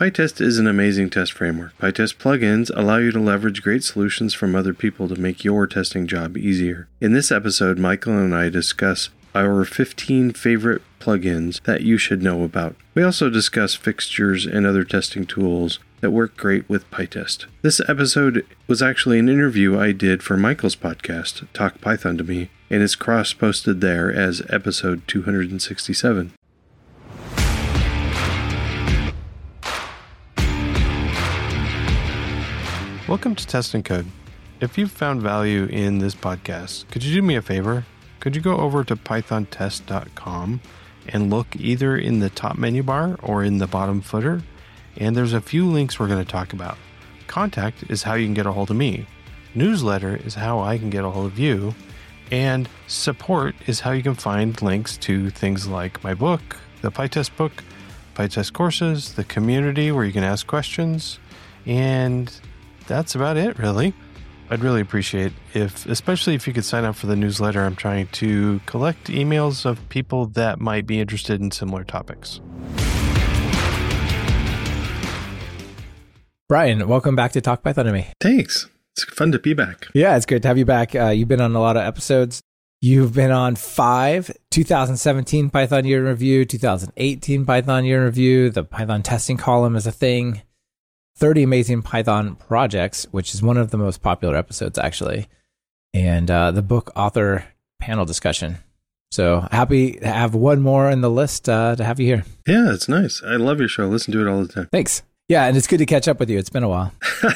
PyTest is an amazing test framework. PyTest plugins allow you to leverage great solutions from other people to make your testing job easier. In this episode, Michael and I discuss our 15 favorite plugins that you should know about. We also discuss fixtures and other testing tools that work great with PyTest. This episode was actually an interview I did for Michael's podcast, Talk Python to Me, and it's cross-posted there as episode 267. Welcome to Test and Code. If you've found value in this podcast, could you do me a favor? Could you go over to pythontest.com and look either in the top menu bar or in the bottom footer? And there's a few links we're going to talk about. Contact is how you can get a hold of me. Newsletter is how I can get a hold of you. And support is how you can find links to things like my book, the PyTest book, PyTest courses, the community where you can ask questions. And that's about it, really. I'd really appreciate especially if you could sign up for the newsletter. I'm trying to collect emails of people that might be interested in similar topics. Brian, welcome back to Talk Python to Me. Thanks. It's fun to be back. Yeah, it's great to have you back. You've been on a lot of episodes. You've been on 5, 2017 Python Year in Review, 2018 Python Year in Review, the Python testing column is a thing, 30 Amazing Python Projects, which is one of the most popular episodes, actually, and the book author panel discussion. So happy to have one more in the list to have you here. Yeah, it's nice. I love your show. I listen to it all the time. Thanks. Yeah, and it's good to catch up with you. It's been a while.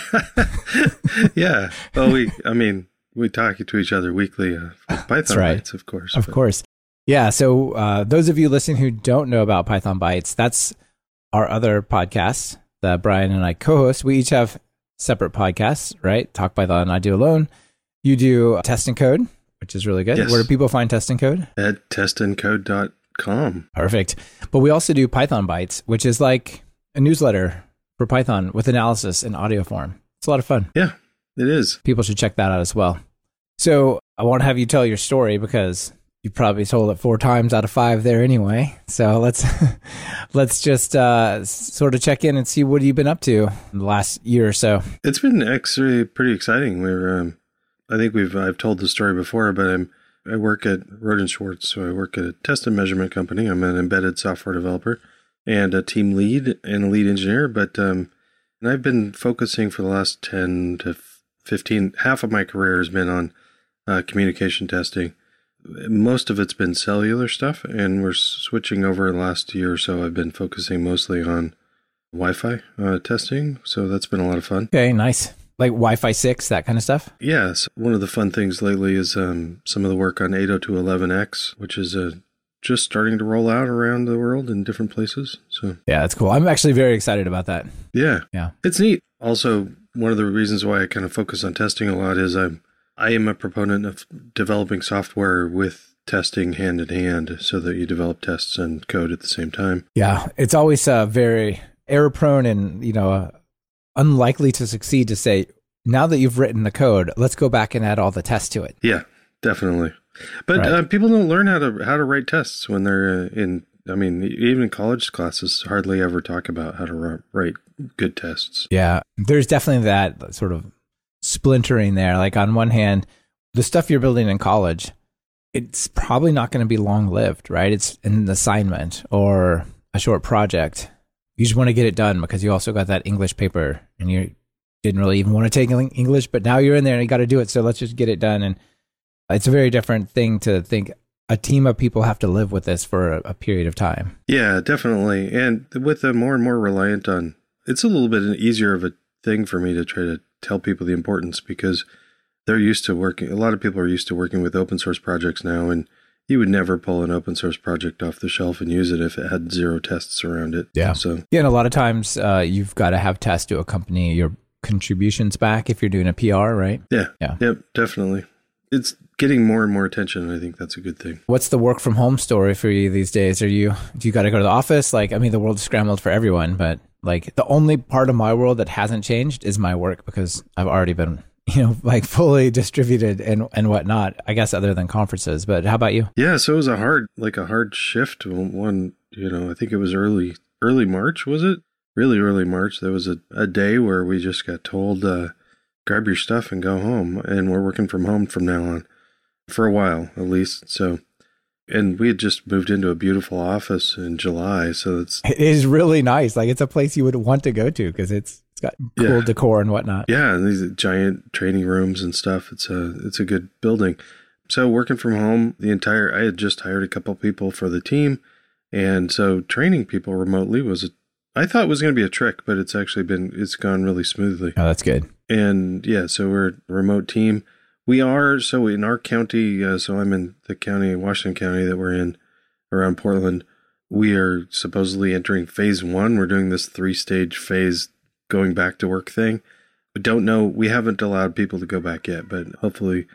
Yeah. Well, we talk to each other weekly. Python right. Bytes, of course. Of course. Yeah, so those of you listening who don't know about Python Bytes, that's our other podcast that Brian and I co-host. We each have separate podcasts, right? Talk Python, I do alone. You do Test and Code, which is really good. Yes. Where do people find Test and Code? At testandcode.com. Perfect. But we also do Python Bytes, which is like a newsletter for Python with analysis in audio form. It's a lot of fun. Yeah, it is. People should check that out as well. So I want to have you tell your story because you probably told it 4 times out of 5 there anyway. So let's just sort of check in and see what you've been up to in the last year or so. It's been actually pretty exciting. I've told the story before, but I work at Roden Schwartz, so I work at a test and measurement company. I'm an embedded software developer and a team lead and a lead engineer. But and I've been focusing for the last 10 to 15. Half of my career has been on communication testing. Most of it's been cellular stuff, and we're switching over the last year or so. I've been focusing mostly on Wi-Fi testing, so that's been a lot of fun. Okay, nice. Like Wi-Fi 6, that kind of stuff? Yes. One of the fun things lately is some of the work on 802.11x, which is just starting to roll out around the world in different places. So yeah, that's cool. I'm actually very excited about that. Yeah. Yeah. It's neat. Also, one of the reasons why I kind of focus on testing a lot is I am a proponent of developing software with testing hand in hand so that you develop tests and code at the same time. Yeah, it's always very error prone and, unlikely to succeed to say, now that you've written the code, let's go back and add all the tests to it. Yeah, definitely. But right. People don't learn how to write tests when they're even college classes hardly ever talk about how to write good tests. Yeah, there's definitely that sort of splintering there. Like on one hand, the stuff you're building in college, it's probably not going to be long lived, right? It's an assignment or a short project. You just want to get it done because you also got that English paper and you didn't really even want to take English, but now you're in there and you got to do it. So let's just get it done. And it's a very different thing to think a team of people have to live with this for a period of time. Yeah, definitely. And with the more and more reliant on, it's a little bit easier of a thing for me to try to tell people the importance because they're used to working. A lot of people are used to working with open source projects now, and you would never pull an open source project off the shelf and use it if it had 0 tests around it. Yeah. So yeah, and a lot of times you've got to have tests to accompany your contributions back if you're doing a PR, right? Yeah. Yep, definitely. It's getting more and more attention, and I think that's a good thing. What's the work from home story for you these days? Do you got to go to the office? The world's scrambled for everyone, but the only part of my world that hasn't changed is my work because I've already been, fully distributed and whatnot, I guess, other than conferences. But how about you? Yeah, so it was a hard shift. I think it was early March, was it? really early March, there was a day where we just got told, grab your stuff and go home. And we're working from home from now on, for a while at least. So, and we had just moved into a beautiful office in July. So it is really nice. Like, it's a place you would want to go to because it's got cool decor and whatnot. Yeah, and these giant training rooms and stuff. It's a good building. So working from home, I had just hired a couple people for the team. And so training people remotely I thought it was going to be a trick, but it's gone really smoothly. Oh, that's good. And yeah, so we're a remote team. We are, so in our county, so I'm in the county, Washington County that we're in around Portland. We are supposedly entering phase 1. We're doing this 3-stage phase going back to work thing. We don't know. We haven't allowed people to go back yet, but hopefully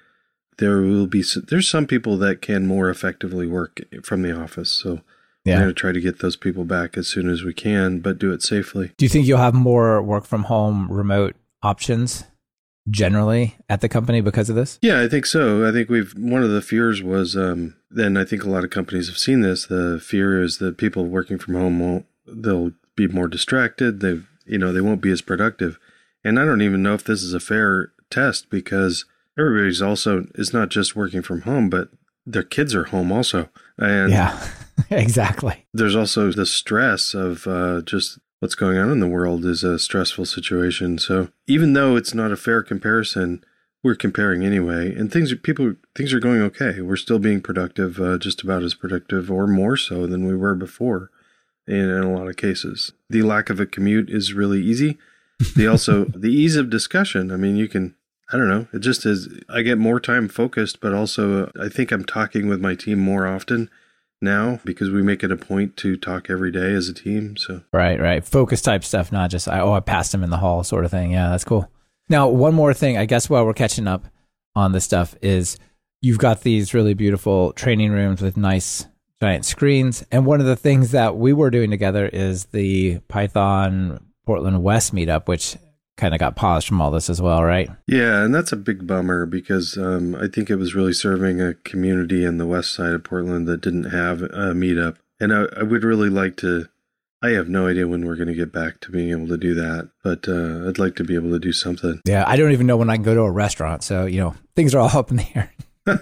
there's some people that can more effectively work from the office. So we're going to try to get those people back as soon as we can, but do it safely. Do you think you'll have more work from home remote options generally at the company because of this? Yeah, I think so. I think one of the fears was, then I think a lot of companies have seen this. The fear is that people working from home they'll be more distracted. They won't be as productive. And I don't even know if this is a fair test because everybody's also is not just working from home, but their kids are home also. And yeah, exactly. There's also the stress of just what's going on in the world is a stressful situation. So even though it's not a fair comparison, we're comparing anyway. And things are going okay. We're still being productive, just about as productive or more so than we were before in a lot of cases. The lack of a commute is really easy. The ease of discussion. I mean, I don't know. It just is. I get more time focused, but also I think I'm talking with my team more often now because we make it a point to talk every day as a team. So right. Focus type stuff, not just, I passed him in the hall sort of thing. Yeah, that's cool. Now, one more thing, I guess while we're catching up on this stuff is you've got these really beautiful training rooms with nice giant screens. And one of the things that we were doing together is the Python Portland West meetup, which kind of got paused from all this as well, right? Yeah, and that's a big bummer because I think it was really serving a community in the west side of Portland that didn't have a meetup. And I would really like to, I have no idea when we're going to get back to being able to do that, but I'd like to be able to do something. Yeah, I don't even know when I can go to a restaurant. So, things are all up in the air.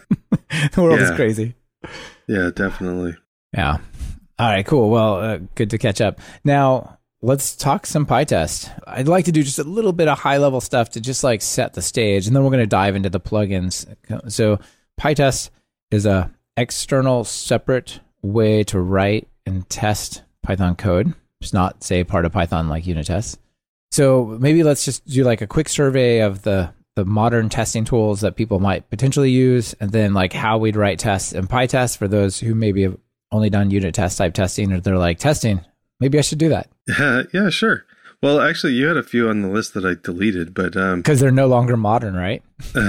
The world is crazy. Yeah, definitely. Yeah. All right, cool. Well, good to catch up. Now, let's talk some PyTest. I'd like to do just a little bit of high-level stuff to just like set the stage, and then we're going to dive into the plugins. So PyTest is a external separate way to write and test Python code. It's not, say, part of Python like unit tests. So maybe let's just do like a quick survey of the modern testing tools that people might potentially use, and then like how we'd write tests in PyTest for those who maybe have only done unit test type testing, or they're like, testing, maybe I should do that. Yeah, sure. Well, actually, you had a few on the list that I deleted, but because they're no longer modern, right?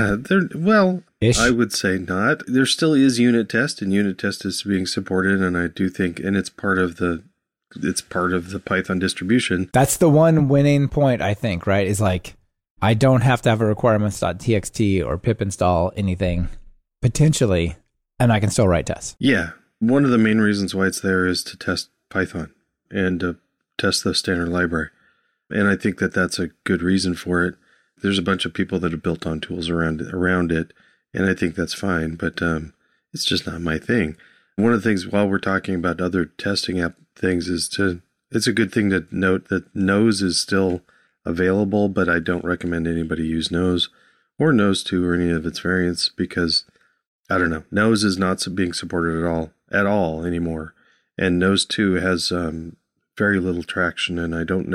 Ish. I would say not. There still is unit test, and unit test is being supported, and I do think, and it's part of the Python distribution. That's the one winning point, I think, right? Is like, I don't have to have a requirements.txt or pip install anything potentially, and I can still write tests. Yeah, one of the main reasons why it's there is to test Python and to test the standard library. And I think that that's a good reason for it. There's a bunch of people that have built on tools around it, and I think that's fine, but it's just not my thing. One of the things while we're talking about other testing app things it's a good thing to note that Nose is still available, but I don't recommend anybody use Nose or Nose 2 or any of its variants because, I don't know, Nose is not being supported at all anymore. And Nose 2 has very little traction, and I don't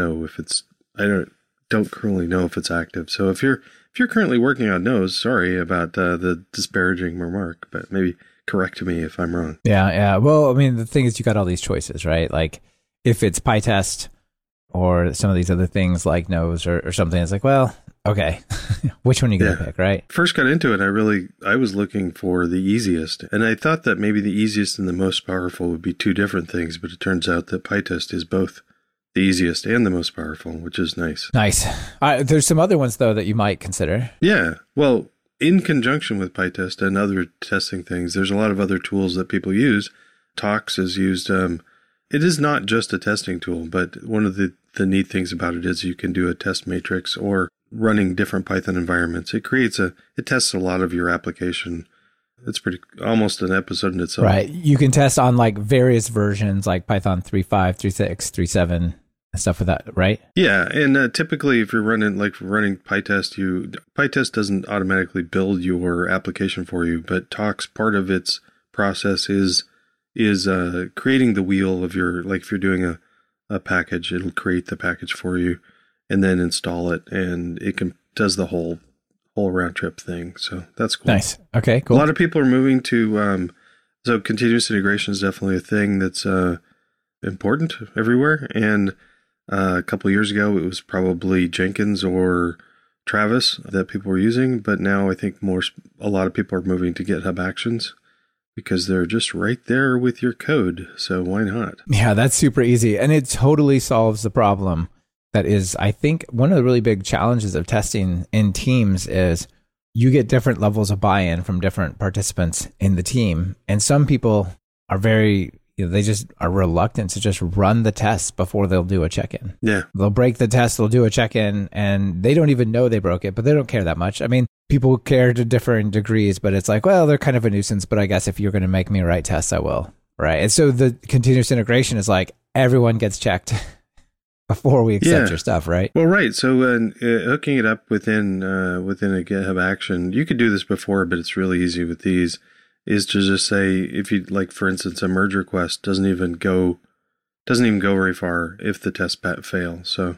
currently know if it's active. So if you're currently working on Nose, sorry about the disparaging remark, but maybe correct me if I'm wrong. Yeah. Well, I mean, the thing is, you got all these choices, right? Like, if it's PyTest or some of these other things like Nose or something, it's like, well, okay, which one are you going to pick, right? First got into it, I was looking for the easiest, and I thought that maybe the easiest and the most powerful would be two different things, but it turns out that PyTest is both the easiest and the most powerful, which is nice. Nice. There's some other ones, though, that you might consider. Yeah. Well, in conjunction with PyTest and other testing things, there's a lot of other tools that people use. Tox is used. It is not just a testing tool, but one of the the neat things about it is you can do a test matrix or running different Python environments. It tests a lot of your application. It's almost an episode in itself. Right. You can test on like various versions like Python 3.5, 3.6, 3.7 and stuff with that, right? Yeah. And typically if you're running PyTest, PyTest doesn't automatically build your application for you, but Tox, part of its process is creating the wheel of your, like if you're doing a package, it'll create the package for you and then install it, and it does the whole round trip thing. So that's cool. Nice. Okay, cool. A lot of people are moving to, so continuous integration is definitely a thing that's important everywhere. And a couple of years ago, it was probably Jenkins or Travis that people were using, but now I think a lot of people are moving to GitHub Actions because they're just right there with your code. So why not? Yeah, that's super easy. And it totally solves the problem. That is, I think, one of the really big challenges of testing in teams is you get different levels of buy-in from different participants in the team. And some people are they just are reluctant to just run the test before they'll do a check-in. Yeah. They'll break the test, they'll do a check-in, and they don't even know they broke it, but they don't care that much. I mean, people care to different degrees, but it's like, well, they're kind of a nuisance, but I guess if you're going to make me write tests, I will. Right. And so the continuous integration is like everyone gets checked before we accept your stuff, right? Well, right. So hooking it up within a GitHub action, you could do this before, but it's really easy with these, is to just say, if you like, for instance, a merge request doesn't even go very far if the test fails. So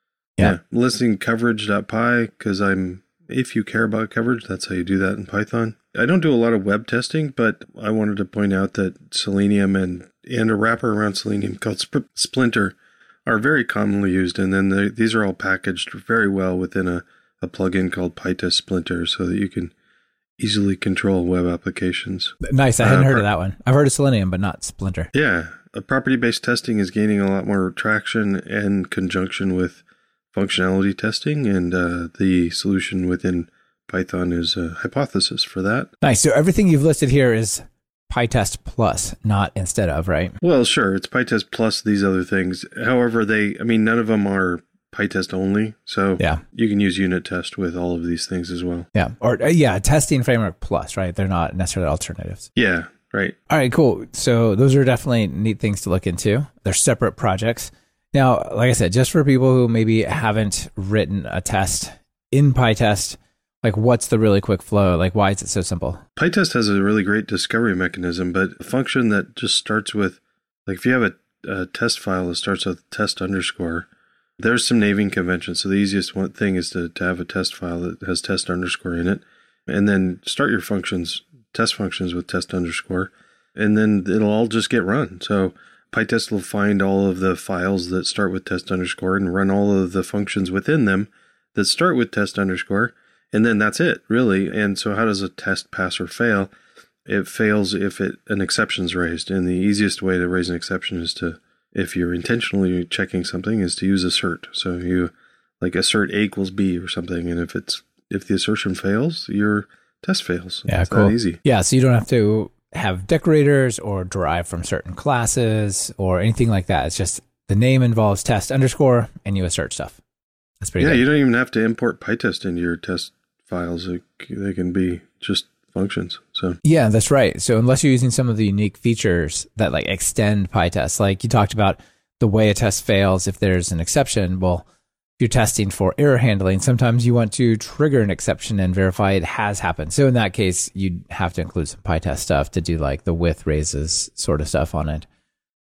listing coverage.py, because if you care about coverage, that's how you do that in Python. I don't do a lot of web testing, but I wanted to point out that Selenium and a wrapper around Selenium called Splinter are very commonly used, and then these are all packaged very well within a plugin called PyTest Splinter, so that you can easily control web applications. Nice. I hadn't heard of that one. I've heard of Selenium, but not Splinter. Yeah. Property-based testing is gaining a lot more traction in conjunction with functionality testing, and the solution within Python is a hypothesis for that. Nice. So everything you've listed here is PyTest plus, not instead of, right? Well, sure. It's PyTest plus these other things. However, none of them are PyTest only. So you can use unit test with all of these things as well. Yeah. Or testing framework plus, right? They're not necessarily alternatives. Yeah. Right. All right, cool. So those are definitely neat things to look into. They're separate projects. Now, like I said, just for people who maybe haven't written a test in PyTest, like, what's the really quick flow? Like, why is it so simple? PyTest has a really great discovery mechanism, but a function that just starts with, like, if you have a test file that starts with test underscore, there's some naming conventions. So the easiest thing is to have a test file that has test underscore in it, and then start your test functions with test underscore, and then it'll all just get run. So PyTest will find all of the files that start with test underscore and run all of the functions within them that start with test underscore. And then that's it, really. And so how does a test pass or fail? It fails if an exception is raised. And the easiest way to raise an exception is if you're intentionally checking something, is to use assert. So you assert A equals B or something. And if the assertion fails, your test fails. Yeah, it's cool. that easy. Yeah, so you don't have to have decorators or derive from certain classes or anything like that. It's just the name involves test underscore and you assert stuff. That's pretty good. You don't even have to import PyTest into your test files. They can be just functions. So yeah, that's right. So unless you're using some of the unique features that like extend PyTest, like you talked about the way a test fails if there's an exception, well, if you're testing for error handling, sometimes you want to trigger an exception and verify it has happened. So in that case, you'd have to include some PyTest stuff to do like the with raises sort of stuff on it.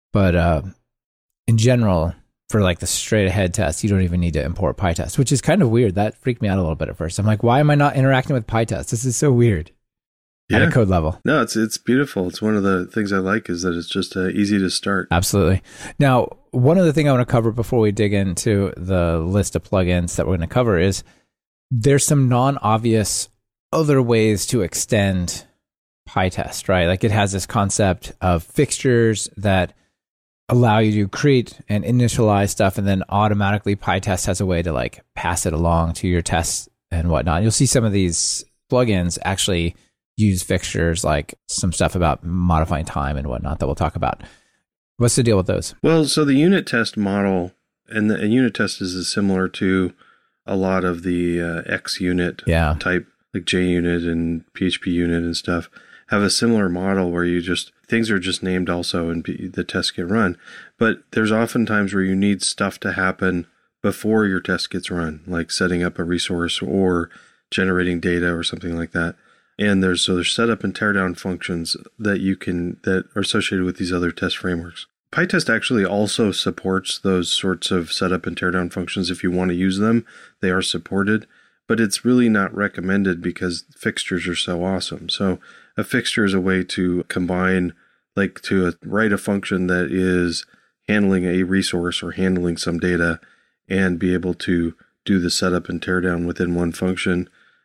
But in general, for like the straight ahead test, you don't even need to import PyTest, which is kind of weird. That freaked me out a little bit at first. I'm like, why am I not interacting with PyTest? This is so weird at a code level. No, it's beautiful. It's one of the things I like is that it's just easy to start. Absolutely. Now, one other thing I want to cover before we dig into the list of plugins that we're going to cover is there's some non-obvious other ways to extend PyTest, right? Like it has this concept of fixtures that allow you to create and initialize stuff, and then automatically PyTest has a way to like pass it along to your tests and whatnot. You'll see some of these plugins actually use fixtures, like some stuff about modifying time and whatnot that we'll talk about. What's the deal with those? Well, so the unit test model and unit test is similar to a lot of the XUnit type, like JUnit and PHP unit and stuff, have a similar model where things are just named also and the tests get run. But there's often times where you need stuff to happen before your test gets run, like setting up a resource or generating data or something like that. And there's setup and teardown functions that are associated with these other test frameworks. PyTest actually also supports those sorts of setup and teardown functions. If you want to use them, they are supported, but it's really not recommended because fixtures are so awesome. So a fixture is a way to combine, write a function that is handling a resource or handling some data and be able to do the setup and teardown within one function,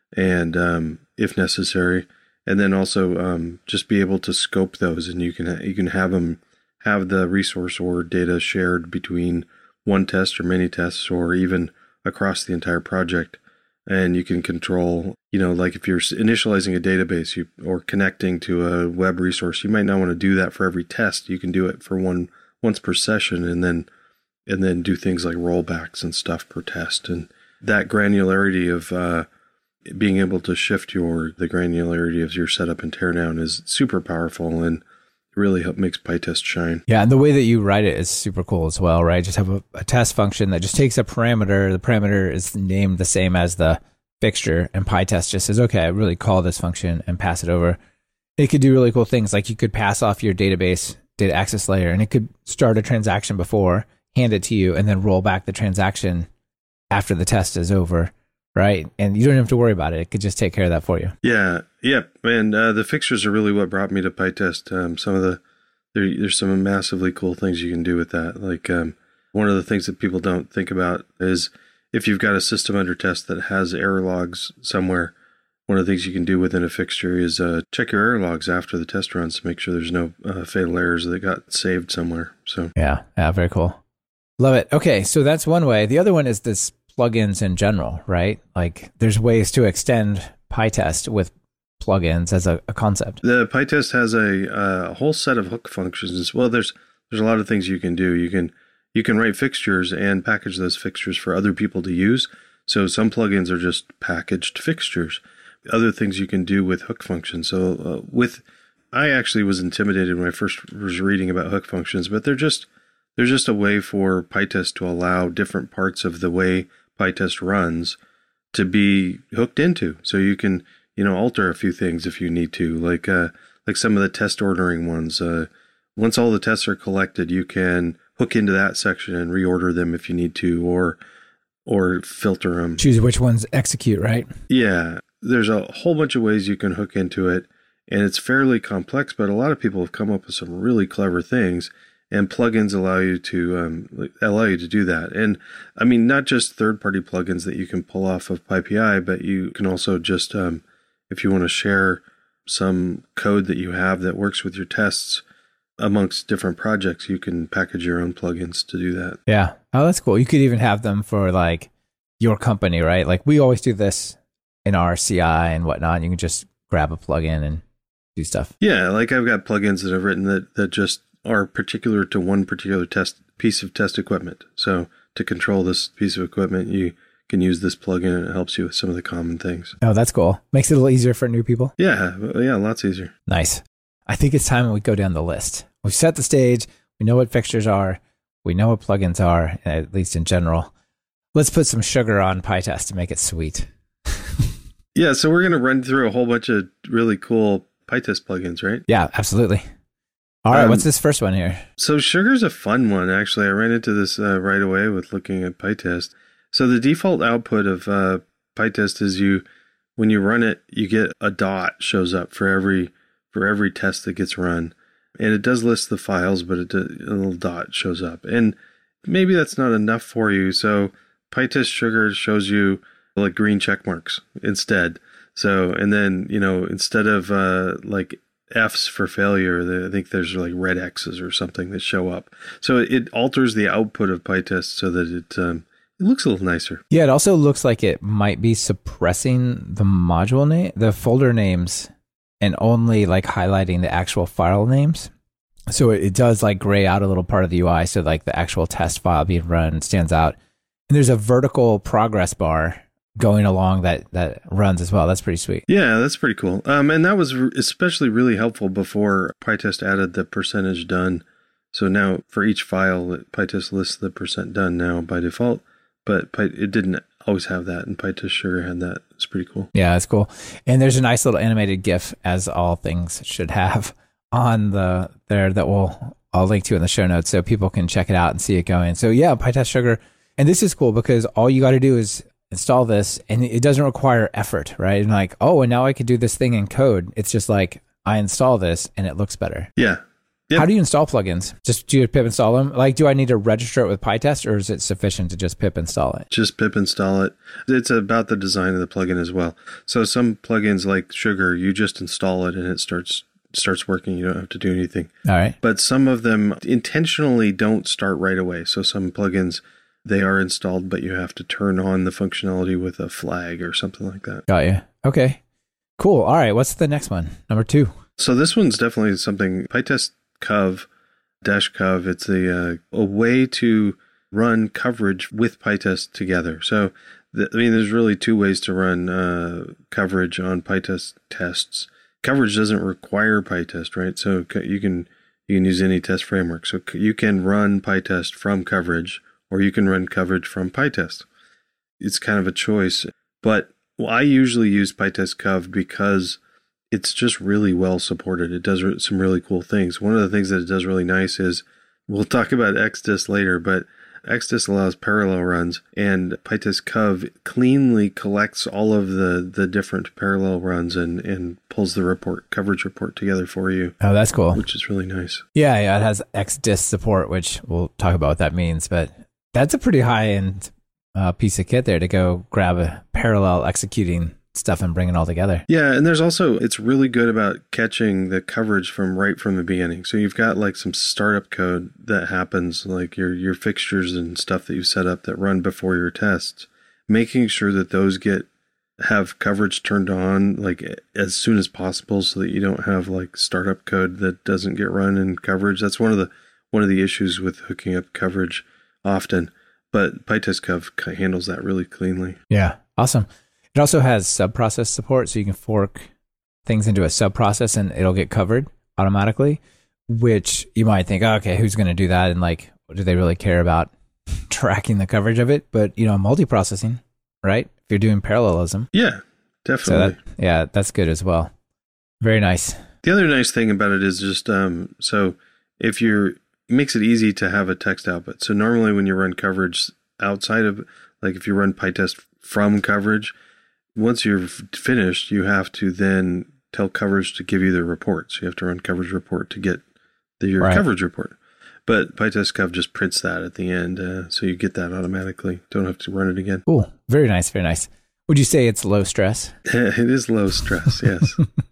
and if necessary, and then also just be able to scope those, and you can have the resource or data shared between one test or many tests or even across the entire project. And you can control, like if you're initializing a database or connecting to a web resource, you might not want to do that for every test. You can do it for once per session and then do things like rollbacks and stuff per test. And that granularity of being able to shift the granularity of your setup and teardown is super powerful and really makes PyTest shine. Yeah, and the way that you write it is super cool as well, right? Just have a test function that just takes a parameter. The parameter is named the same as the fixture, and PyTest just says, okay, I really call this function and pass it over. It could do really cool things, like you could pass off your database data access layer, and it could start a transaction before, hand it to you, and then roll back the transaction after the test is over, right? And you don't have to worry about it. It could just take care of that for you. Yeah. And the fixtures are really what brought me to PyTest. There's some massively cool things you can do with that. Like one of the things that people don't think about is if you've got a system under test that has error logs somewhere, one of the things you can do within a fixture is check your error logs after the test runs to make sure there's no fatal errors that got saved somewhere. So yeah, very cool. Love it. Okay, so that's one way. The other one is this plugins in general, right? Like there's ways to extend PyTest with plugins as a concept. The PyTest has a whole set of hook functions. Well, there's a lot of things you can do. You can write fixtures and package those fixtures for other people to use. So some plugins are just packaged fixtures. Other things you can do with hook functions. So I actually was intimidated when I first was reading about hook functions, but there's just a way for PyTest to allow different parts of the way PyTest runs to be hooked into. So you can, alter a few things if you need to, like some of the test ordering ones. Once all the tests are collected, you can hook into that section and reorder them if you need to, or filter them. Choose which ones execute, right? Yeah. There's a whole bunch of ways you can hook into it, and it's fairly complex, but a lot of people have come up with some really clever things. And plugins allow you to do that. And I mean, not just third-party plugins that you can pull off of PyPI, but you can also just, if you want to share some code that you have that works with your tests amongst different projects, you can package your own plugins to do that. Yeah. Oh, that's cool. You could even have them for like your company, right? Like we always do this in our CI and whatnot. You can just grab a plugin and do stuff. Yeah. Like I've got plugins that I've written that just are particular to one particular piece of test equipment. So to control this piece of equipment, you can use this plugin and it helps you with some of the common things. Oh, that's cool. Makes it a little easier for new people. Yeah, lots easier. Nice. I think it's time we go down the list. We've set the stage. We know what fixtures are. We know what plugins are, at least in general. Let's put some sugar on PyTest to make it sweet. Yeah, so we're going to run through a whole bunch of really cool PyTest plugins, right? Yeah, absolutely. All right, what's this first one here? So Sugar's a fun one, actually. I ran into this right away with looking at PyTest. So the default output of PyTest is when you run it, you get a dot shows up for every test that gets run. And it does list the files, but a little dot shows up. And maybe that's not enough for you. So PyTest Sugar shows you like green check marks instead. So, and then, instead of like F's for failure, I think there's like red X's or something that show up. So it alters the output of PyTest so that it looks a little nicer. Yeah, it also looks like it might be suppressing the module name, the folder names, and only like highlighting the actual file names. So it does like gray out a little part of the UI. So like the actual test file being run stands out. And there's a vertical progress bar going along that runs as well. That's pretty sweet. Yeah, that's pretty cool. And that was especially really helpful before PyTest added the percentage done. So now for each file, PyTest lists the % done now by default, but it didn't always have that, and PyTest Sugar had that. It's pretty cool. Yeah, that's cool. And there's a nice little animated GIF, as all things should have, on there that I'll link to in the show notes so people can check it out and see it going. So yeah, PyTest Sugar. And this is cool because all you got to do is install this, and it doesn't require effort, right? And like, oh, and now I could do this thing in code. It's just like, I install this and it looks better. Yeah. Yep. How do you install plugins? Just do you pip install them? Like, do I need to register it with PyTest, or is it sufficient to just pip install it? Just pip install it. It's about the design of the plugin as well. So some plugins like Sugar, you just install it and it starts working. You don't have to do anything. All right. But some of them intentionally don't start right away. So some plugins, they are installed, but you have to turn on the functionality with a flag or something like that. Got you. Okay. Cool. All right. What's the next one? Number 2. So this one's definitely something, PyTest Cov, -cov. It's a way to run coverage with PyTest together. So, there's really 2 ways to run coverage on PyTest tests. Coverage doesn't require PyTest, right? So you can use any test framework. So you can run PyTest from coverage, or you can run coverage from PyTest. It's kind of a choice. But I usually use PyTest Cov because it's just really well supported. It does some really cool things. One of the things that it does really nice is, we'll talk about XDist later, but XDist allows parallel runs, and PyTest Cov cleanly collects all of the different parallel runs and pulls the coverage report together for you. Oh, that's cool. Which is really nice. Yeah, it has XDist support, which we'll talk about what that means, but that's a pretty high-end piece of kit there to go grab a parallel executing stuff and bring it all together. Yeah, and there's also, it's really good about catching the coverage from the beginning. So you've got like some startup code that happens, like your fixtures and stuff that you set up that run before your tests, making sure that those have coverage turned on like as soon as possible, so that you don't have like startup code that doesn't get run in coverage. That's one of the issues with hooking up coverage often, but PyTest Cov handles that really cleanly. Yeah, awesome. It also has sub-process support, so you can fork things into a sub-process and it'll get covered automatically, which you might think, oh, okay, who's going to do that? And like, do they really care about tracking the coverage of it? But, multiprocessing, right? If you're doing parallelism. Yeah, definitely. So that's good as well. Very nice. The other nice thing about it is just, so if it makes it easy to have a text output. So normally when you run coverage outside of, like if you run PyTest from coverage, once you're finished, you have to then tell coverage to give you the report. So you have to run coverage report to get your coverage report. But PyTest Cov just prints that at the end, so you get that automatically. Don't have to run it again. Cool. Very nice, very nice. Would you say it's low stress? It is low stress, yes.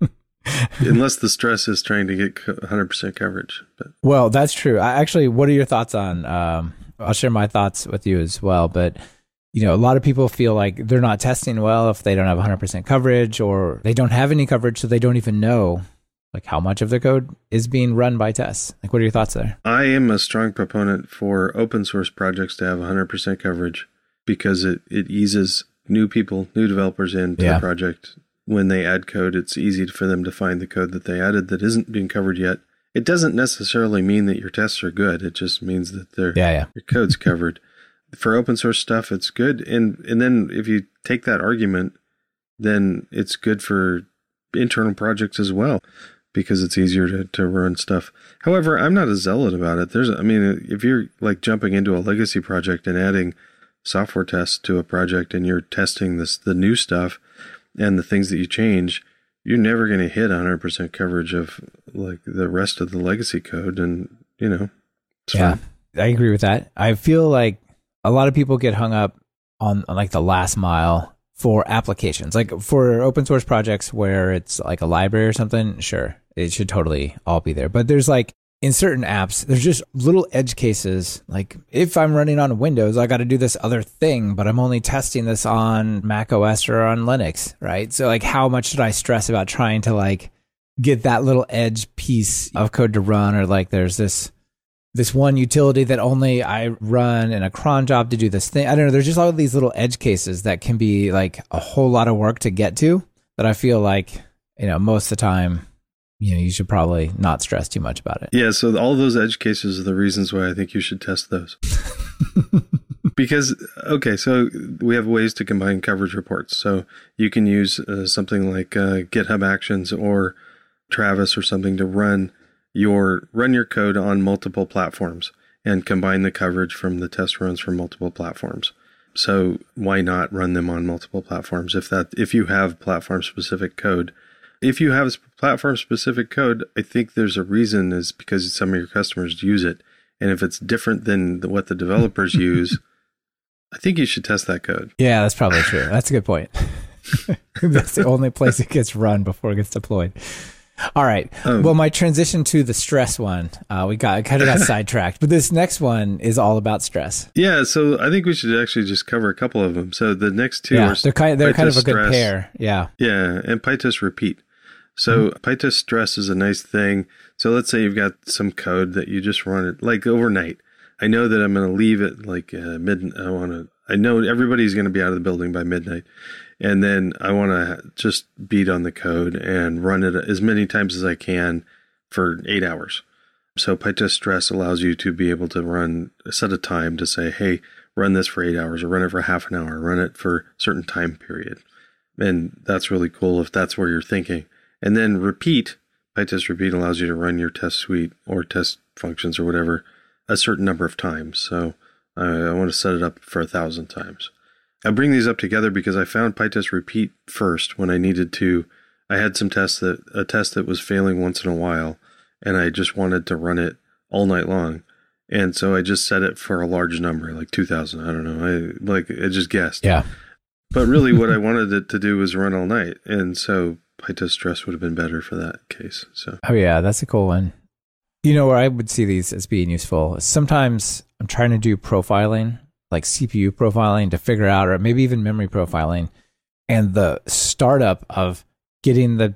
Unless the stress is trying to get 100% coverage. But. Well, that's true. Actually, what are your thoughts on, I'll share my thoughts with you as well, but a lot of people feel like they're not testing well if they don't have 100% coverage, or they don't have any coverage, so they don't even know like how much of their code is being run by tests. Like, what are your thoughts there? I am a strong proponent for open source projects to have 100% coverage, because it eases new developers into the project. When they add code, it's easy for them to find the code that they added that isn't being covered yet. It doesn't necessarily mean that your tests are good. It just means that your code's covered. For open source stuff, it's good. And then if you take that argument, then it's good for internal projects as well, because it's easier to run stuff. However, I'm not a zealot about it. If you're like jumping into a legacy project and adding software tests to a project, and you're testing the new stuff and the things that you change, you're never going to hit 100% coverage of like the rest of the legacy code. And, it's fine. I agree with that. I feel like a lot of people get hung up on like the last mile for applications. Like for open source projects where it's like a library or something, sure, it should totally all be there. But there's like, in certain apps, there's just little edge cases. Like if I'm running on Windows, I got to do this other thing, but I'm only testing this on Mac OS or on Linux, right? So like, how much should I stress about trying to like get that little edge piece of code to run, or like there's this one utility that only I run in a cron job to do this thing. I don't know. There's just all of these little edge cases that can be like a whole lot of work to get to, that I feel like, most of the time, you should probably not stress too much about it. Yeah. So all those edge cases are the reasons why I think you should test those. Because, okay, so we have ways to combine coverage reports. So you can use something like GitHub Actions or Travis or something to run your code on multiple platforms and combine the coverage from the test runs from multiple platforms. So why not run them on multiple platforms if you have platform specific code? If you have platform specific code, I think there's a reason, is because some of your customers use it. And if it's different than what the developers use, I think you should test that code. Yeah, that's probably true. That's a good point. That's the only place it gets run before it gets deployed. All right. Well, my transition to the stress one, I kind of got sidetracked, but this next one is all about stress. Yeah. So I think we should actually just cover a couple of them. So the next two are they're kind of a good pair. Yeah. Yeah. And PyTest repeat. So PyTest stress is a nice thing. So let's say you've got some code that you just run it like overnight. I know that I'm going to leave it like midnight. I know everybody's going to be out of the building by midnight. And then I want to just beat on the code and run it as many times as I can for 8 hours. So PyTest stress allows you to be able to set a time to say, hey, run this for 8 hours, or run it for half an hour, run it for a certain time period. And that's really cool if that's where you're thinking. And then repeat, PyTest repeat allows you to run your test suite or test functions or whatever a certain number of times. So I want to set it up for 1,000 times. I bring these up together because I found PyTest repeat first when I needed to. I had a test that was failing once in a while, and I just wanted to run it all night long. And so I just set it for a large number, like 2,000. I don't know. I just guessed. Yeah. But really what I wanted it to do was run all night. And so PyTest stress would have been better for that case. So. Oh yeah, that's a cool one. Where I would see these as being useful, sometimes I'm trying to do profiling, like CPU profiling to figure out, or maybe even memory profiling, and the startup of getting the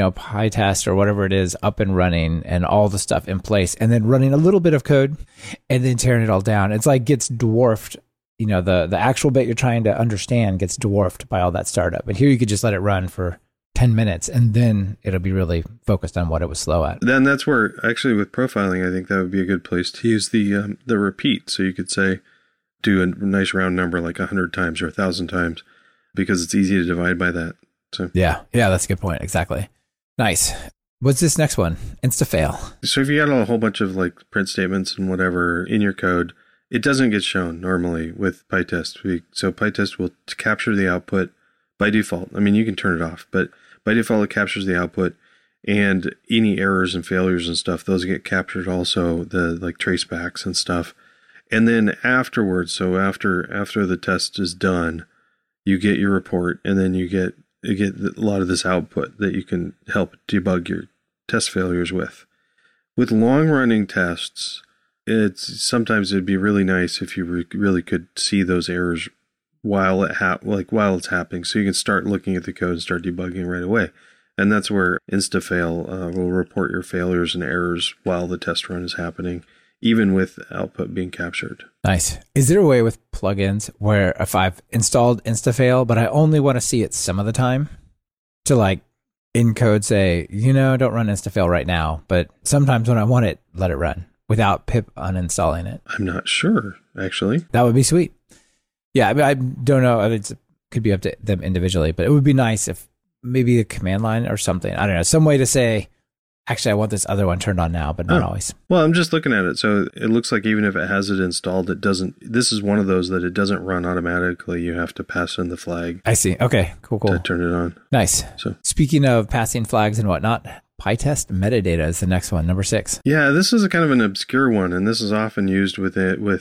PyTest or whatever it is up and running and all the stuff in place, and then running a little bit of code and then tearing it all down. It's like gets dwarfed. The actual bit you're trying to understand gets dwarfed by all that startup. But here you could just let it run for 10 minutes and then it'll be really focused on what it was slow at. Then that's where actually with profiling, I think that would be a good place to use the repeat. So you could say, do a nice round number like 100 times or 1,000 times, because it's easy to divide by that. So yeah, that's a good point. Exactly. Nice. What's this next one? Insta-fail. So if you got a whole bunch of like print statements and whatever in your code, it doesn't get shown normally with PyTest. So PyTest will capture the output by default. I mean, you can turn it off, but by default, it captures the output, and any errors and failures and stuff, those get captured also, the like tracebacks and stuff. And then afterwards, so after the test is done, you get your report, and then you get a lot of this output that you can help debug your test failures with. With long-running tests, sometimes it'd be really nice if you really could see those errors while it's happening, so you can start looking at the code and start debugging right away. And that's where Instafail will report your failures and errors while the test run is happening, even with output being captured. Nice. Is there a way with plugins where if I've installed Instafail, but I only want to see it some of the time, to like in code say, don't run Instafail right now, but sometimes when I want it, let it run without pip uninstalling it? I'm not sure, actually. That would be sweet. Yeah, I mean, I don't know. It could be up to them individually, but it would be nice if maybe a command line or something. I don't know, some way to say, actually, I want this other one turned on now, but not always. Well, I'm just looking at it. So it looks like even if it has it installed, it doesn't. This is one of those that it doesn't run automatically. You have to pass in the flag. I see. Okay, cool. To turn it on. Nice. So speaking of passing flags and whatnot, PyTest metadata is the next one, number 6. Yeah, this is a kind of an obscure one, and this is often used with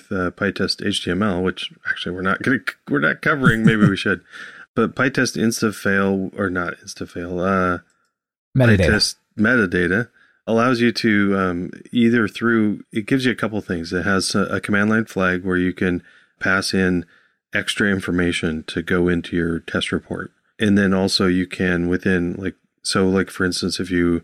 PyTest HTML, which actually we're not covering. Maybe we should, but PyTest Instafail or not Instafail, PyTest metadata allows you to it gives you a couple things. It has a command line flag where you can pass in extra information to go into your test report, and then also you can for instance, if you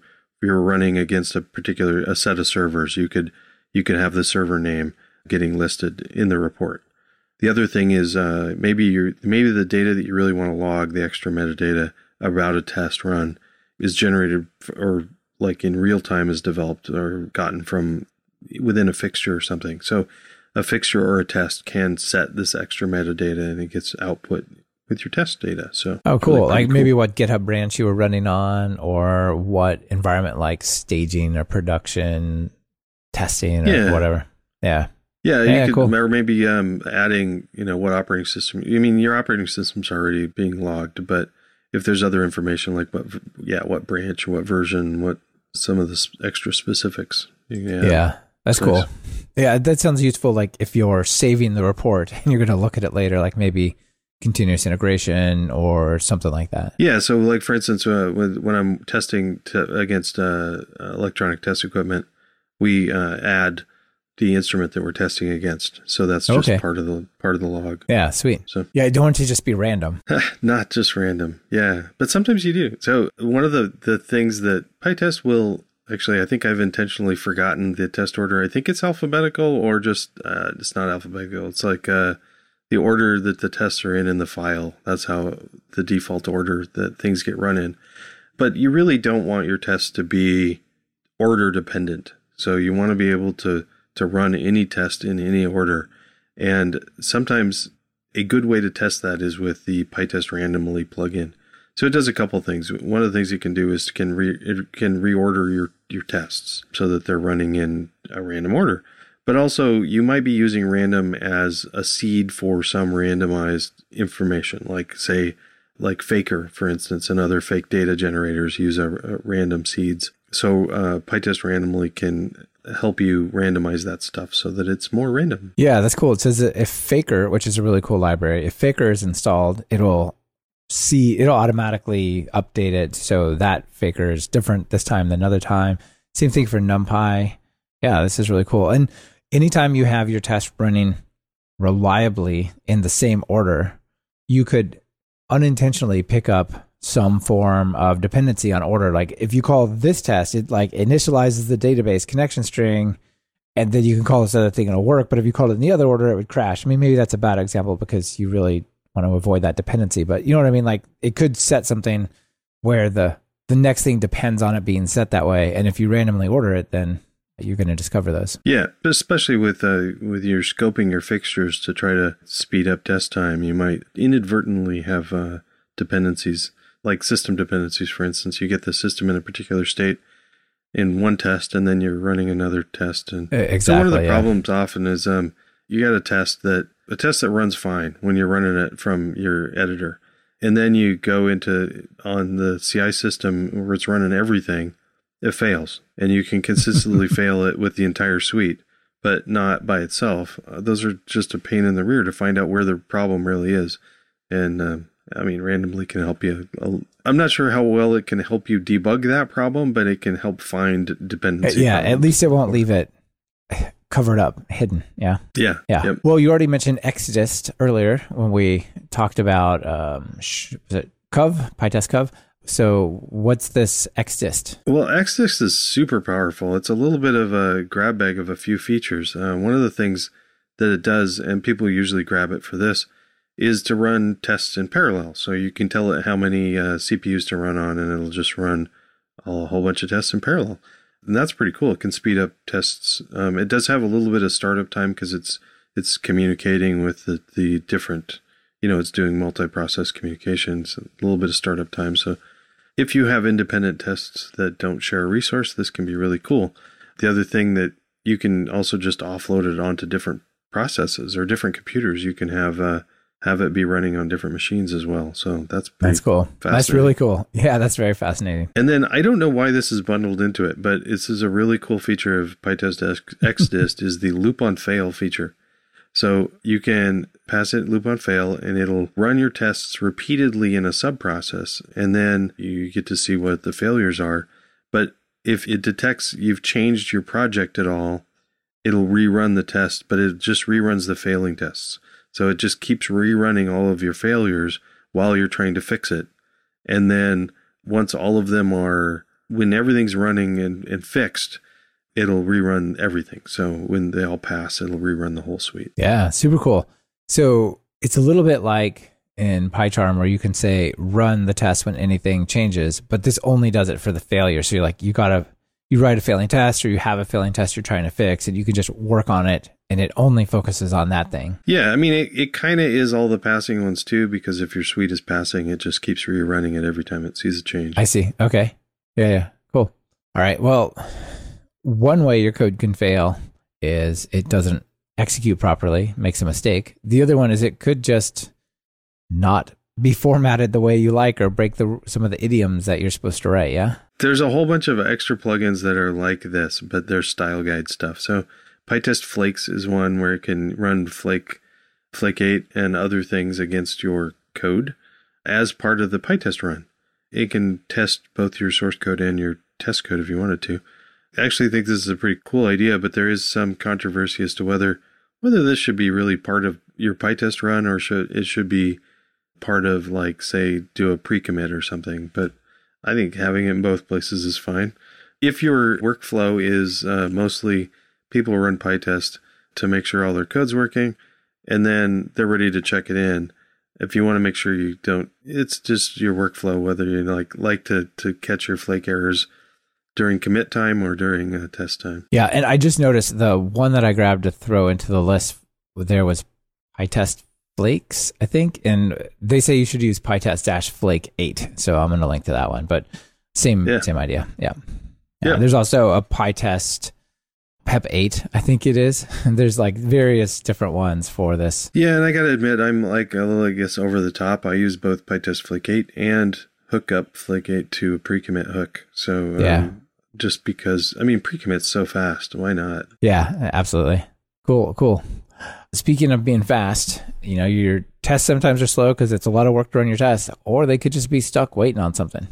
you're running against a set of servers, you could have the server name getting listed in the report. The other thing is maybe the data that you really want to log, the extra metadata about a test run, is generated or like in real time is developed or gotten from within a fixture or something. So a fixture or a test can set this extra metadata and it gets output with your test data. So cool. Really like cool. Maybe what GitHub branch you were running on, or what environment, like staging or production testing or whatever. Yeah. Yeah, you could, cool. or maybe adding, what operating system. I mean, your operating system's already being logged, but if there's other information like what branch, what version, what some of the extra specifics. Yeah, that's cool. Nice. Yeah, that sounds useful. Like if you're saving the report and you're going to look at it later, like maybe continuous integration or something like that. Yeah, so like for instance, when I'm testing against electronic test equipment, we add the instrument that we're testing against. So that's just part of the log. Yeah, sweet. So yeah, I don't want it to just be random. Not just random. Yeah, but sometimes you do. So one of the things that PyTest will actually, I think I've intentionally forgotten the test order. I think it's alphabetical or just it's not alphabetical. It's like the order that the tests are in the file. That's how the default order that things get run in. But you really don't want your tests to be order dependent. So you want to be able to run any test in any order. And sometimes a good way to test that is with the PyTest randomly plugin. So it does a couple things. One of the things it can do is it can reorder your tests so that they're running in a random order. But also you might be using random as a seed for some randomized information, like Faker, for instance, and other fake data generators use a random seeds. So PyTest randomly can help you randomize that stuff so that it's more random. Yeah, that's cool. It says that if Faker, which is a really cool library, if Faker is installed, it'll automatically update it so that Faker is different this time than another time. Same thing for NumPy. Yeah, this is really cool. And anytime you have your test running reliably in the same order, you could unintentionally pick up some form of dependency on order. Like if you call this test, it like initializes the database connection string, and then you can call this other thing and it'll work. But if you called it in the other order, it would crash. I mean, maybe that's a bad example because you really want to avoid that dependency. But you know what I mean? Like it could set something where the next thing depends on it being set that way. And if you randomly order it, then you're going to discover those. Yeah, especially with your scoping your fixtures to try to speed up test time, you might inadvertently have dependencies, like system dependencies, for instance. You get the system in a particular state in one test, and then you're running another test. And exactly, so one of the problems often is you got a test that runs fine when you're running it from your editor, and then you go on the CI system where it's running everything. It fails, and you can consistently fail it with the entire suite, but not by itself. Those are just a pain in the rear to find out where the problem really is. And randomly can help you. I'm not sure how well it can help you debug that problem, but it can help find dependency. Yeah, problems. At least it won't leave it covered up, hidden. Yeah. Yeah. Yep. Well, you already mentioned XDist earlier when we talked about was it Cov, PyTest Cov. So what's this XDist? Well, XDist is super powerful. It's a little bit of a grab bag of a few features. One of the things that it does, and people usually grab it for this, is to run tests in parallel. So you can tell it how many CPUs to run on, and it'll just run a whole bunch of tests in parallel. And that's pretty cool. It can speed up tests. It does have a little bit of startup time because it's communicating with the different, it's doing multi-process communications, a little bit of startup time. So if you have independent tests that don't share a resource, this can be really cool. The other thing that you can also just offload it onto different processes or different computers. You can have it be running on different machines as well. So that's cool. That's really cool. Yeah, that's very fascinating. And then I don't know why this is bundled into it, but this is a really cool feature of PyTest XDist is the loop on fail feature. So you can pass it loop on fail, and it'll run your tests repeatedly in a subprocess, and then you get to see what the failures are. But if it detects you've changed your project at all, it'll rerun the test, but it just reruns the failing tests. So it just keeps rerunning all of your failures while you're trying to fix it. And then once all of them are when everything's running and fixed, it'll rerun everything. So when they all pass, it'll rerun the whole suite. Yeah, super cool. So it's a little bit like in PyCharm where you can say run the test when anything changes, but this only does it for the failure. So you're like, you write a failing test or you have a failing test you're trying to fix, and you can just work on it, and it only focuses on that thing. Yeah, I mean, it kind of is all the passing ones too, because if your suite is passing, it just keeps rerunning it every time it sees a change. I see. Okay. Yeah. Cool. All right. Well, one way your code can fail is it doesn't execute properly, makes a mistake. The other one is it could just not be formatted the way you like or break some of the idioms that you're supposed to write, yeah? There's a whole bunch of extra plugins that are like this, but they're style guide stuff. So PyTest Flakes is one where it can run Flake 8 and other things against your code as part of the PyTest run. It can test both your source code and your test code if you wanted to. I actually think this is a pretty cool idea, but there is some controversy as to whether this should be really part of your PyTest run, or it should be part of, like, say, do a pre-commit or something. But I think having it in both places is fine. If your workflow is mostly people run PyTest to make sure all their code's working, and then they're ready to check it in, if you want to make sure you don't, it's just your workflow, whether you like to catch your flake errors during commit time or during test time. Yeah, and I just noticed the one that I grabbed to throw into the list there was PyTest Flakes, I think, and they say you should use PyTest-Flake 8. So I'm going to link to that one, but same idea. Yeah. There's also a PyTest Pep 8, I think it is. And there's like various different ones for this. Yeah, and I got to admit, I'm like a little, I guess, over the top. I use both PyTest Flake 8 and hook up Flake 8 to a pre-commit hook. So just because, I mean, pre-commit's so fast. Why not? Yeah, absolutely. Cool. Speaking of being fast, your tests sometimes are slow because it's a lot of work to run your tests, or they could just be stuck waiting on something.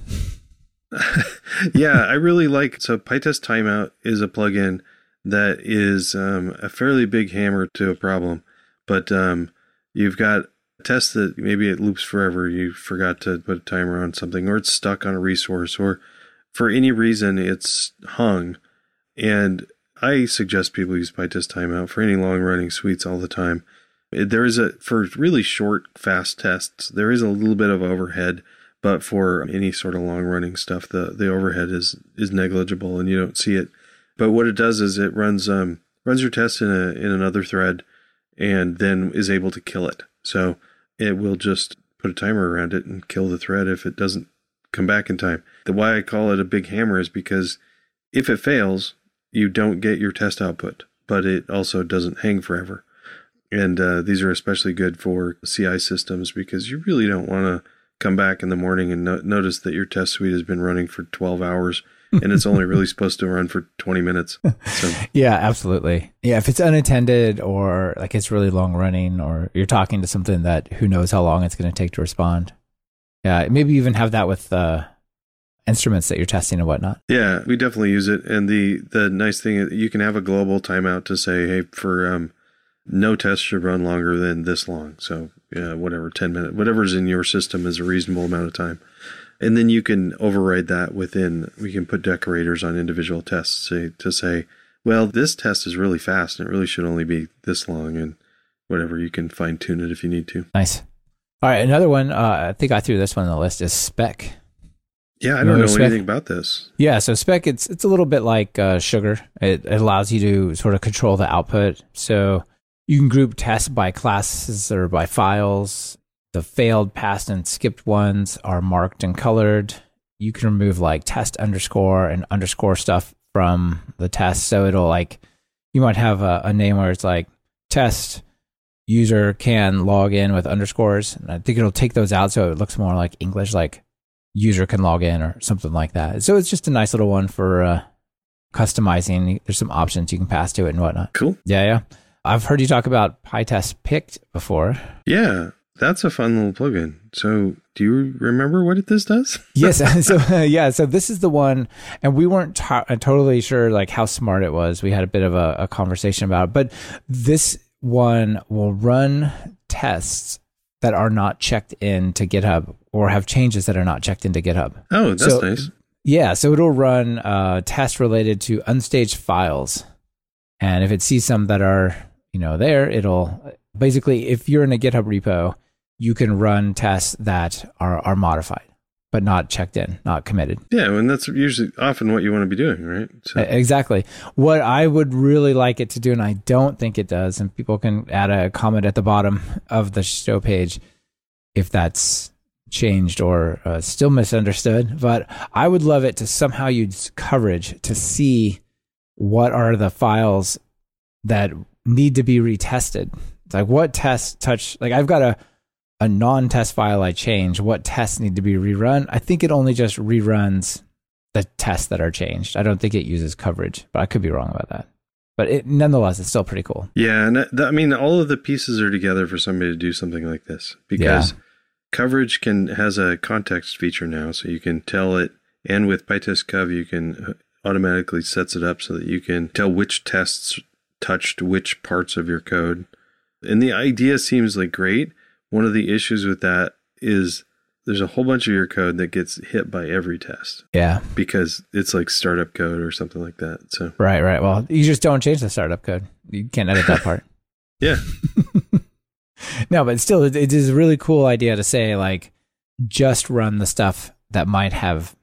Yeah, I really so PyTest Timeout is a plugin that is a fairly big hammer to a problem, but you've got a test that maybe it loops forever. You forgot to put a timer on something, or it's stuck on a resource, or for any reason it's hung. And I suggest people use PyTest Timeout for any long-running suites all the time. There is for really short, fast tests, there is a little bit of overhead, but for any sort of long-running stuff, the overhead is negligible and you don't see it. But what it does is it runs your test in another thread and then is able to kill it. So it will just put a timer around it and kill the thread if it doesn't come back in time. Why I call it a big hammer is because if it fails, you don't get your test output, but it also doesn't hang forever. And these are especially good for CI systems because you really don't want to come back in the morning and notice that your test suite has been running for 12 hours and it's only really supposed to run for 20 minutes. So. Yeah, absolutely. Yeah, if it's unattended or like it's really long running, or you're talking to something that who knows how long it's going to take to respond. Yeah, maybe even have that with instruments that you're testing and whatnot. Yeah, we definitely use it. And the nice thing is you can have a global timeout to say, hey, for no test should run longer than this long. So whatever, 10 minutes, whatever's in your system is a reasonable amount of time. And then you can override that we can put decorators on individual tests to say, well, this test is really fast and it really should only be this long, and whatever, you can fine tune it if you need to. Nice. All right. Another one, I think I threw this one on the list, is Spec. Yeah, I don't know anything about this. Yeah, so Spec, it's a little bit like Sugar. It allows you to sort of control the output. So you can group tests by classes or by files. The failed, passed, and skipped ones are marked and colored. You can remove like test underscore and underscore stuff from the test. So it'll you might have a name where it's like test user can log in with underscores. And I think it'll take those out so it looks more like English, like user can log in or something like that. So it's just a nice little one for customizing. There's some options you can pass to it and whatnot. Cool. Yeah. I've heard you talk about PyTest Picked before. Yeah, that's a fun little plugin. So do you remember what this does? Yes. So this is the one, and we weren't totally sure like how smart it was. We had a bit of a conversation about it, but this one will run tests that are not checked into GitHub or have changes that are not checked into GitHub. Oh, that's nice. Yeah, so it'll run a test related to unstaged files. And if it sees some that are, there, it'll basically, if you're in a GitHub repo, you can run tests that are modified, but not checked in, not committed. Yeah, and that's usually often what you want to be doing, right? So. Exactly. What I would really like it to do, and I don't think it does, and people can add a comment at the bottom of the show page if that's changed or still misunderstood, but I would love it to somehow use coverage to see what are the files that need to be retested. It's like what tests touch, like I've got a non-test file I change, what tests need to be rerun. I think it only just reruns the tests that are changed. I don't think it uses coverage, but I could be wrong about that. But nonetheless, it's still pretty cool. Yeah, and all of the pieces are together for somebody to do something like this because coverage has a context feature now, so you can tell it, and with PyTest Cov, you can automatically sets it up so that you can tell which tests touched which parts of your code. And the idea seems like great. One of the issues with that is there's a whole bunch of your code that gets hit by every test. Yeah. Because it's like startup code or something like that. So Right. Well, you just don't change the startup code. You can't edit that part. Yeah. No, but still, it is a really cool idea to say, like, just run the stuff that might have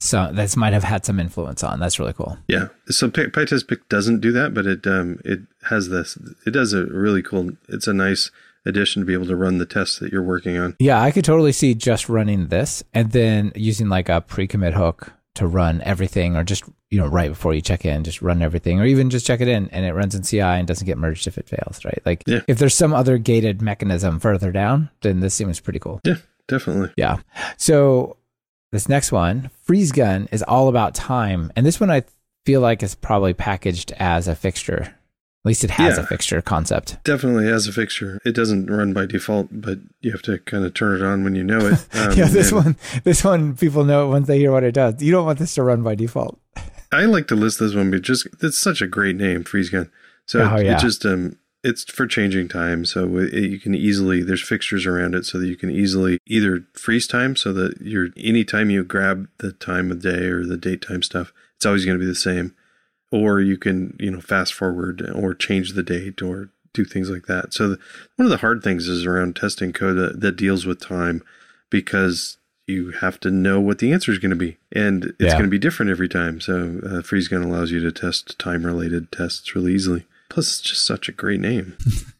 had some influence on. That's really cool. Yeah. So PyTest Pick doesn't do that, but it has this. It does a really cool. It's a nice addition to be able to run the tests that you're working on. Yeah, I could totally see just running this and then using like a pre-commit hook to run everything, or just right before you check in, just run everything, or even just check it in and it runs in CI and doesn't get merged if it fails, right? Like if there's some other gated mechanism further down, then this seems pretty cool. Yeah, definitely. Yeah. So this next one, FreezeGun, is all about time, and this one I feel like is probably packaged as a fixture. At least it has a fixture concept. Definitely has a fixture. It doesn't run by default, but you have to kind of turn it on when you know it. This one, people know it once they hear what it does. You don't want this to run by default. I like to list this one because it's such a great name, FreezeGun. So it just it's for changing time. So you can easily, there's fixtures around it so that you can easily either freeze time so that anytime you grab the time of day or the date time stuff, it's always going to be the same. Or you can, fast forward or change the date or do things like that. So one of the hard things is around testing code that deals with time, because you have to know what the answer is going to be, and it's going to be different every time. So FreezeGun allows you to test time-related tests really easily. Plus, it's just such a great name.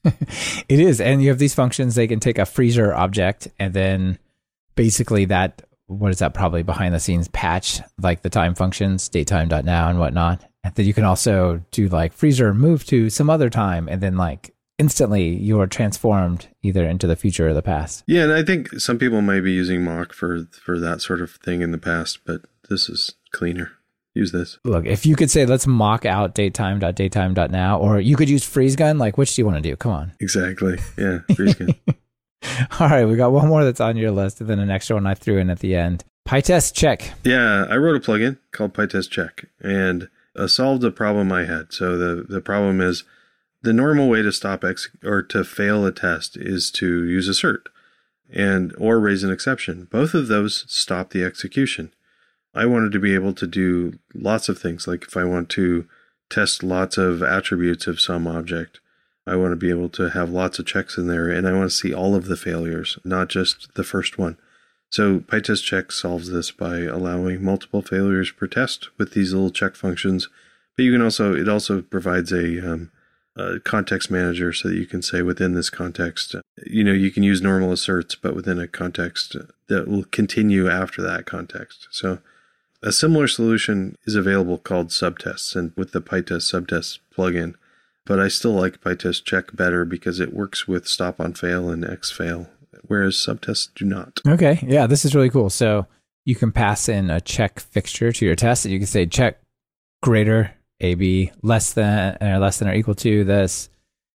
It is, and you have these functions. They can take a freezer object and then basically what is that, probably behind the scenes patch, like the time functions, datetime.now and whatnot. And then you can also do like freezer move to some other time, and then like instantly you are transformed either into the future or the past. Yeah, and I think some people might be using mock for that sort of thing in the past, but this is cleaner. Use this. Look, if you could say, let's mock out datetime.datetime.now, or you could use FreezeGun, like, which do you want to do? Come on. Exactly. Yeah, FreezeGun. All right, we got one more that's on your list, and then an extra one I threw in at the end. PyTest Check. Yeah, I wrote a plugin called PyTest Check, and solved a problem I had. So the problem is, the normal way to stop or to fail a test is to use assert or raise an exception. Both of those stop the execution. I wanted to be able to do lots of things. Like if I want to test lots of attributes of some object, I want to be able to have lots of checks in there, and I want to see all of the failures, not just the first one. So PyTest Check solves this by allowing multiple failures per test with these little check functions. But it also provides a context manager so that you can say within this context, you can use normal asserts, but within a context that will continue after that context. So a similar solution is available called subtests, and with the PyTest subtests plugin. But I still like PyTest Check better because it works with stop on fail and xfail, whereas subtests do not. Okay. Yeah, this is really cool. So you can pass in a check fixture to your test, and you can say check greater AB less than or equal to this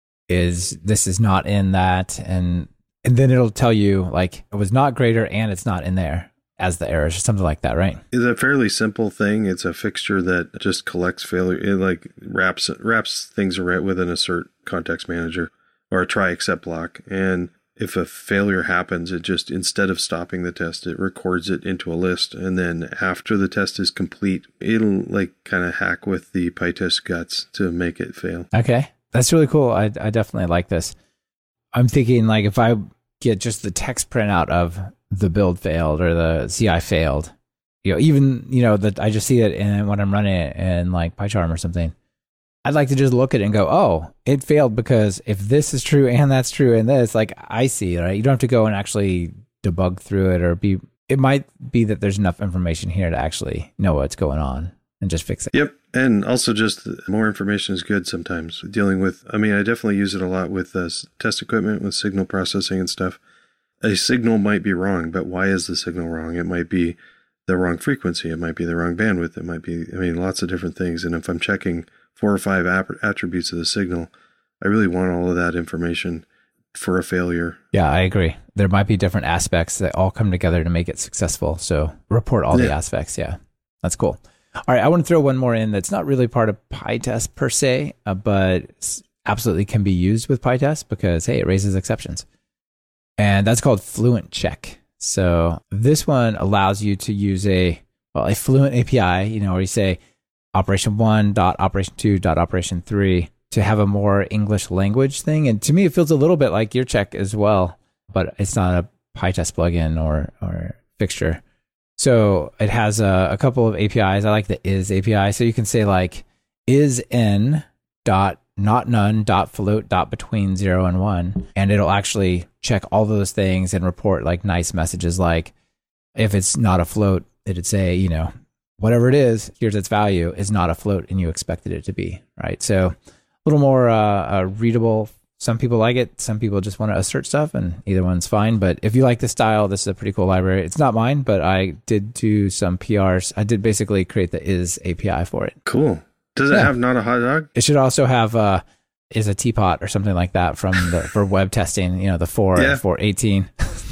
is not in that, and then it'll tell you like it was not greater and it's not in there as the errors or something like that, right? It's a fairly simple thing. It's a fixture that just collects failure. It like wraps things around with an assert context manager or a try except block, and if a failure happens, it just, instead of stopping the test, it records it into a list. And then after the test is complete, it'll like kind of hack with the PyTest guts to make it fail. Okay. That's really cool. I definitely like this. I'm thinking like if I get just the text printout of the build failed or the CI failed, even, that I just see it and when I'm running it in like PyCharm or something, I'd like to just look at it and go, oh, it failed because if this is true and that's true and this, like I see, right? You don't have to go and actually debug through it it might be that there's enough information here to actually know what's going on and just fix it. Yep. And also just more information is good sometimes. Dealing with, I definitely use it a lot with test equipment, with signal processing and stuff. A signal might be wrong, but why is the signal wrong? It might be the wrong frequency. It might be the wrong bandwidth. It might be, lots of different things. And if I'm checking 4 or 5 attributes of the signal, I really want all of that information for a failure. Yeah, I agree. There might be different aspects that all come together to make it successful. So report all the aspects. Yeah, that's cool. All right, I want to throw one more in that's not really part of PyTest per se, but absolutely can be used with PyTest because, hey, it raises exceptions. And that's called Fluent Check. So this one allows you to use a Fluent API, where you say operation 1 dot operation 2 dot operation 3 to have a more English language thing. And to me, it feels a little bit like your check as well, but it's not a PyTest plugin or fixture. So it has a couple of APIs. I like the is API. So you can say like is n dot not none dot float dot between 0 and 1, and it'll actually check all those things and report like nice messages. Like if it's not a float, it'd say, whatever it is, here's its value, is not a float and you expected it to be, right? So a little more readable. Some people like it. Some people just want to assert stuff, and either one's fine. But if you like the style, this is a pretty cool library. It's not mine, but I did do some PRs. I did basically create the is API for it. Cool. Does it have not a hot dog? It should also have is a teapot or something like that for web testing, the 418.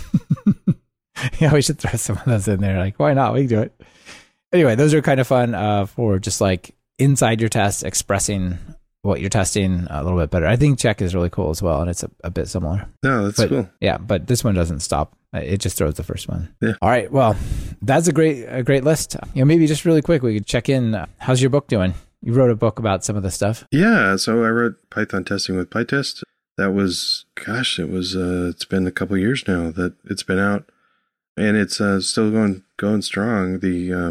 Yeah, we should throw some of those in there. Like, why not? We can do it. Anyway, those are kind of fun for just like inside your test, expressing what you're testing a little bit better. I think check is really cool as well, and it's a bit similar. No, that's cool. Yeah, but this one doesn't stop. It just throws the first one. Yeah. All right. Well, that's a great list. Maybe just really quick, we could check in. How's your book doing? You wrote a book about some of the stuff. Yeah. So I wrote Python Testing with PyTest. That was, it's been a couple years now that it's been out, and it's still going strong.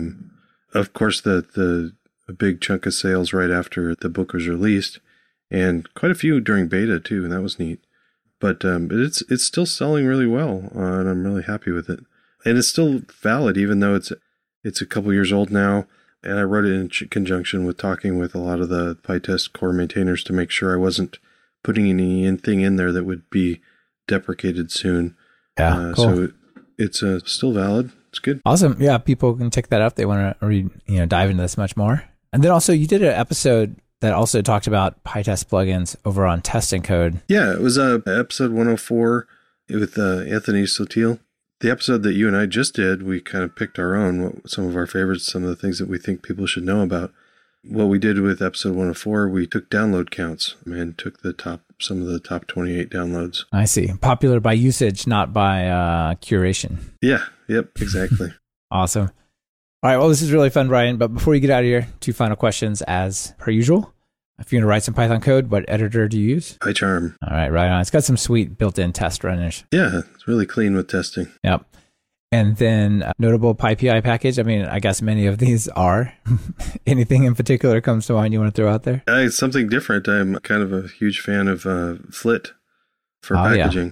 Of course, the big chunk of sales right after the book was released, and quite a few during beta too, and that was neat. But it's still selling really well, and I'm really happy with it. And it's still valid, even though it's a couple years old now. And I wrote it in conjunction with talking with a lot of the PyTest core maintainers to make sure I wasn't putting anything in there that would be deprecated soon. Yeah, cool. So it's still valid. It's good. Awesome. Yeah, people can check that out if they want to read, dive into this much more. And then also you did an episode that also talked about PyTest plugins over on Test and Code. Yeah, it was episode 104 with Anthony Sotil. The episode that you and I just did, we kind of picked our own, some of our favorites, some of the things that we think people should know about. What we did with episode 104, we took download counts and took some of the top 28 downloads. I see. Popular by usage, not by curation. Yeah. Yep. Exactly. Awesome. All right. Well, this is really fun, Brian. But before you get out of here, 2 final questions as per usual. If you're going to write some Python code, what editor do you use? PyCharm. All right. Right on. It's got some sweet built-in test runners. Yeah. It's really clean with testing. Yep. And then notable PyPI package. I guess many of these are. Anything in particular comes to mind you want to throw out there? It's something different. I'm kind of a huge fan of Flit for packaging. Yeah.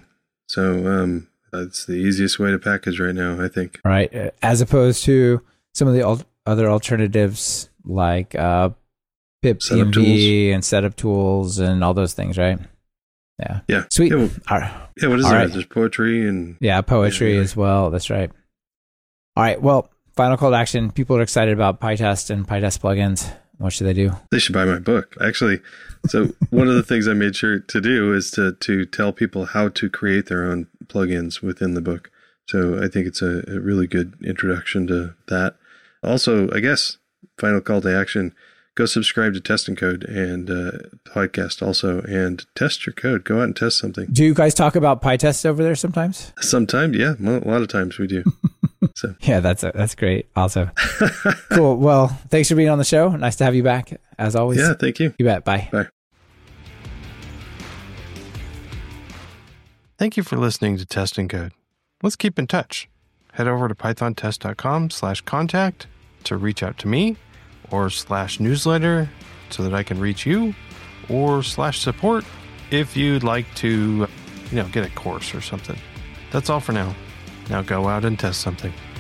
So it's the easiest way to package right now, I think. Right. As opposed to some of the other alternatives like pip env and setup tools and all those things, right? Yeah. Yeah. Sweet. Yeah, what is there? Right. There's poetry and... Yeah, poetry as well. That's right. All right. Well, final call to action. People are excited about PyTest and PyTest plugins. What should they do? They should buy my book. Actually, so one of the things I made sure to do is to tell people how to create their own plugins within the book. So I think it's a really good introduction to that. Also, I guess, final call to action, go subscribe to Test and Code and podcast also, and test your code. Go out and test something. Do you guys talk about PyTest over there sometimes? Sometimes, yeah. A lot of times we do. So yeah, that's great. Awesome. Cool. Well, thanks for being on the show. Nice to have you back, as always. Yeah, thank you. You bet. Bye. Bye. Thank you for listening to Test and Code. Let's keep in touch. Head over to pythontest.com/contact to reach out to me, or /newsletter so that I can reach you, or /support if you'd like to, get a course or something. That's all for now. Now go out and test something.